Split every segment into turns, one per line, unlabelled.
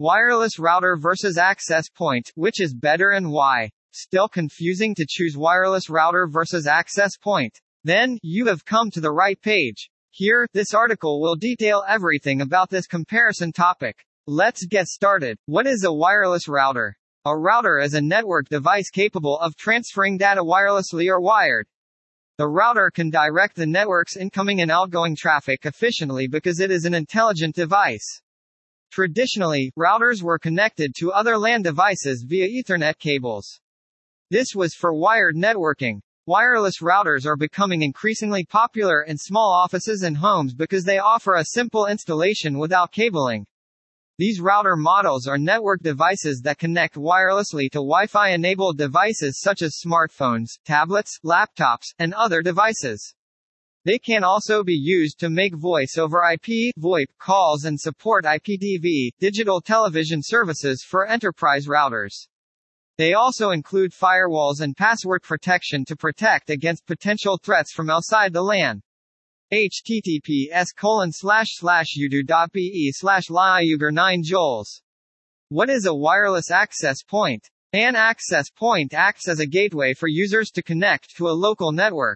Wireless router versus access point, which is better and why? Still confusing to choose wireless router versus access point? Then, you have come to the right page. Here, this article will detail everything about this comparison topic. Let's get started. What is a wireless router? A router is a network device capable of transferring data wirelessly or wired. The router can direct the network's incoming and outgoing traffic efficiently because it is an intelligent device. Traditionally, routers were connected to other LAN devices via Ethernet cables. This was for wired networking. Wireless routers are becoming increasingly popular in small offices and homes because they offer a simple installation without cabling. These router models are network devices that connect wirelessly to Wi-Fi-enabled devices such as smartphones, tablets, laptops, and other devices. They can also be used to make voice over IP (VoIP) calls and support IPTV, digital television services for enterprise routers. They also include firewalls and password protection to protect against potential threats from outside the LAN. https://udo.be/liugar9jols. What is a wireless access point? An access point acts as a gateway for users to connect to a local network.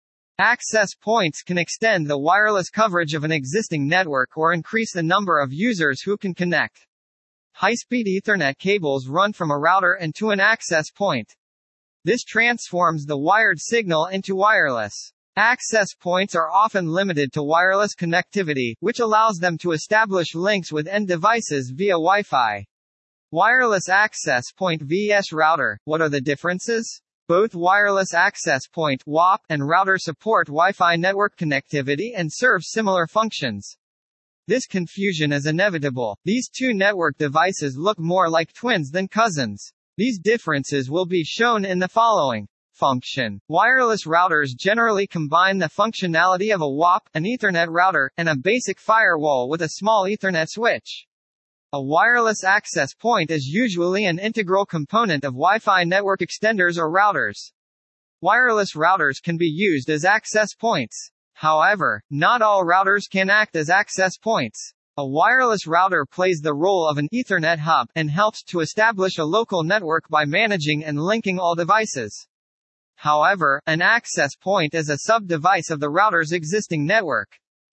Access points can extend the wireless coverage of an existing network or increase the number of users who can connect. High-speed Ethernet cables run from a router and to an access point. This transforms the wired signal into wireless. Access points are often limited to wireless connectivity, which allows them to establish links with end devices via Wi-Fi. Wireless access point vs router. What are the differences? Both wireless access point (WAP) and router support Wi-Fi network connectivity and serve similar functions. This confusion is inevitable. These two network devices look more like twins than cousins. These differences will be shown in the following. Function. Wireless routers generally combine the functionality of a WAP, an Ethernet router, and a basic firewall with a small Ethernet switch. A wireless access point is usually an integral component of Wi-Fi network extenders or routers. Wireless routers can be used as access points. However, not all routers can act as access points. A wireless router plays the role of an Ethernet hub and helps to establish a local network by managing and linking all devices. However, an access point is a sub-device of the router's existing network.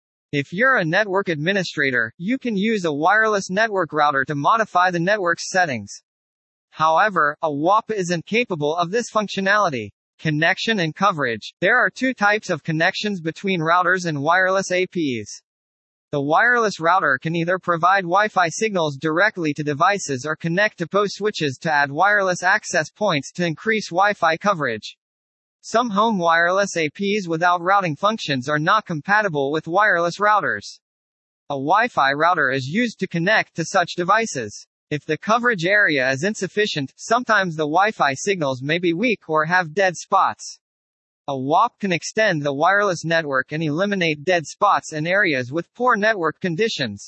If you're a network administrator, you can use a wireless network router to modify the network's settings. However, a WAP isn't capable of this functionality. Connection and coverage. There are two types of connections between routers and wireless APs. The wireless router can either provide Wi-Fi signals directly to devices or connect to POE switches to add wireless access points to increase Wi-Fi coverage. Some home wireless APs without routing functions are not compatible with wireless routers. A Wi-Fi router is used to connect to such devices. If the coverage area is insufficient, sometimes the Wi-Fi signals may be weak or have dead spots. A WAP can extend the wireless network and eliminate dead spots in areas with poor network conditions.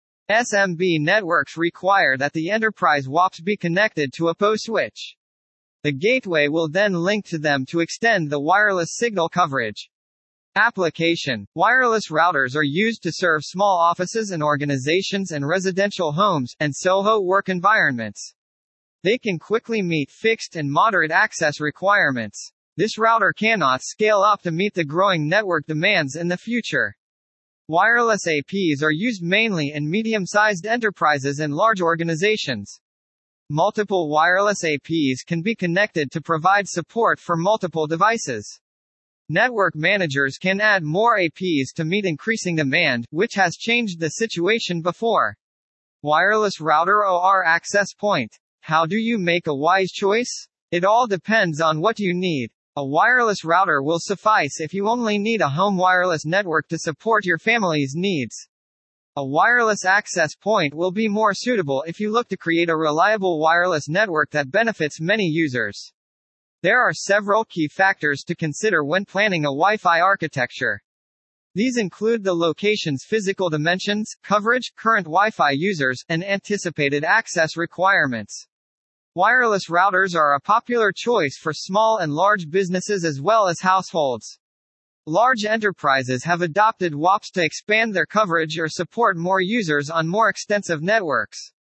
SMB networks require that the enterprise WAPs be connected to a POE switch. The gateway will then link to them to extend the wireless signal coverage. Application. Wireless routers are used to serve small offices and organizations and residential homes and SOHO work environments. They can quickly meet fixed and moderate access requirements. This router cannot scale up to meet the growing network demands in the future. Wireless APs are used mainly in medium-sized enterprises and large organizations. Multiple wireless APs can be connected to provide support for multiple devices. Network managers can add more APs to meet increasing demand, which has changed the situation before. Wireless router or access point. How do you make a wise choice? It all depends on what you need. A wireless router will suffice if you only need a home wireless network to support your family's needs. A wireless access point will be more suitable if you look to create a reliable wireless network that benefits many users. There are several key factors to consider when planning a Wi-Fi architecture. These include the location's physical dimensions, coverage, current Wi-Fi users, and anticipated access requirements. Wireless routers are a popular choice for small and large businesses as well as households. Large enterprises have adopted WAPs to expand their coverage or support more users on more extensive networks.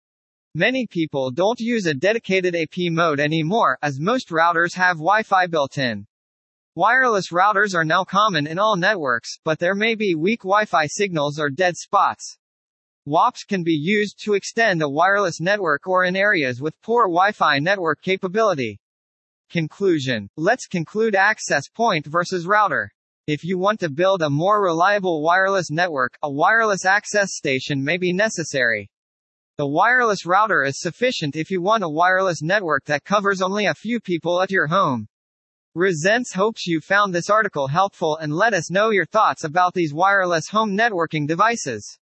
Many people don't use a dedicated AP mode anymore, as most routers have Wi-Fi built in. Wireless routers are now common in all networks, but there may be weak Wi-Fi signals or dead spots. WAPs can be used to extend a wireless network or in areas with poor Wi-Fi network capability. Conclusion. Let's conclude access point versus router. If you want to build a more reliable wireless network, a wireless access station may be necessary. The wireless router is sufficient if you want a wireless network that covers only a few people at your home. Resents hopes you found this article helpful and let us know your thoughts about these wireless home networking devices.